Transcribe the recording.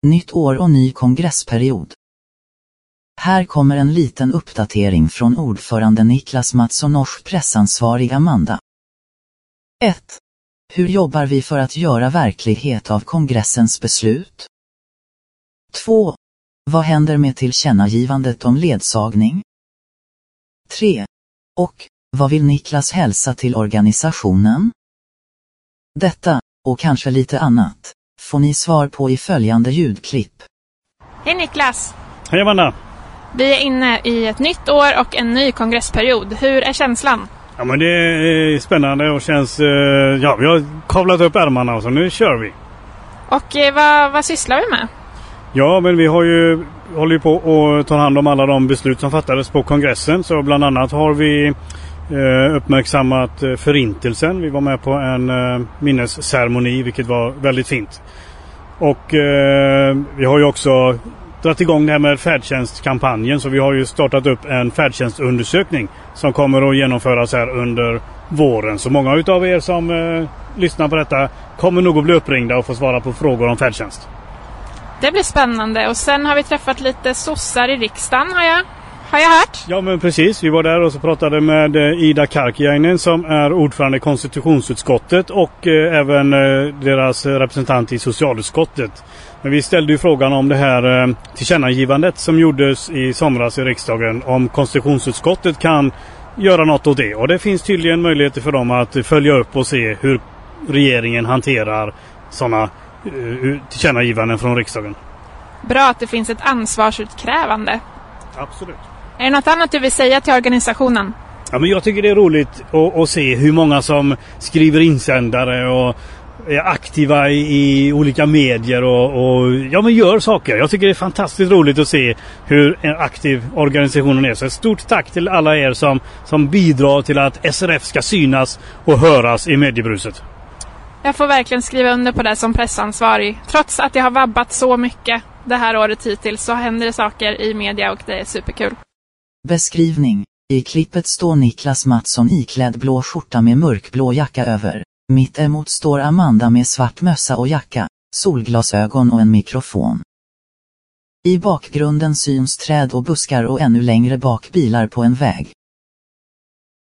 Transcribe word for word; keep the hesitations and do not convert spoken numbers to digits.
Nytt år och ny kongressperiod. Här kommer en liten uppdatering från ordförande Niklas Mattsson och pressansvarig Amanda. ett. Hur jobbar vi för att göra verklighet av kongressens beslut? två. Vad händer med tillkännagivandet om ledsagning? tre. Och, vad vill Niklas hälsa till organisationen? Detta, och kanske lite annat, får ni svar på i följande ljudklipp. Hej Niklas! Hej Amanda! Vi är inne i ett nytt år och en ny kongressperiod. Hur är känslan? Ja, men det är spännande och känns... Ja, vi har kavlat upp ärmarna och så nu kör vi. Och eh, vad, vad sysslar vi med? Ja, men vi har ju håller ju på att ta hand om alla de beslut som fattades på kongressen. Så bland annat har vi eh, uppmärksammat förintelsen. Vi var med på en eh, minnesceremoni, vilket var väldigt fint. Och eh, vi har ju också dragit igång det här med färdtjänstkampanjen. Så vi har ju startat upp en färdtjänstundersökning som kommer att genomföras här under våren. Så många utav er som eh, lyssnar på detta kommer nog att bli uppringda och få svara på frågor om färdtjänst. Det blir spännande. Och sen har vi träffat lite sossar i riksdagen, har jag, har jag hört. Ja, men precis. Vi var där och så pratade med Ida Karkiainen som är ordförande i konstitutionsutskottet och eh, även eh, deras representant i socialutskottet. Men vi ställde ju frågan om det här eh, tillkännagivandet som gjordes i somras i riksdagen, om konstitutionsutskottet kan göra något åt det. Och det finns tydligen möjligheter för dem att följa upp och se hur regeringen hanterar sådana tillkännagivanden från riksdagen. Bra att det finns ett ansvarsutkrävande. Absolut. Är det något annat du vill säga till organisationen? Ja, men jag tycker det är roligt att, att se hur många som skriver insändare och är aktiva i, i olika medier och, och ja, men gör saker. Jag tycker det är fantastiskt roligt att se hur en aktiv organisationen är. Så ett stort tack till alla er som, som bidrar till att S R F ska synas och höras i mediebruset. Jag får verkligen skriva under på det som pressansvarig. Trots att jag har vabbat så mycket det här året hittills så händer det saker i media och det är superkul. Beskrivning. I klippet står Niklas Mattsson iklädd blå skjorta med mörkblå jacka över. Mitt emot står Amanda med svart mössa och jacka, solglasögon och en mikrofon. I bakgrunden syns träd och buskar och ännu längre bak bilar på en väg.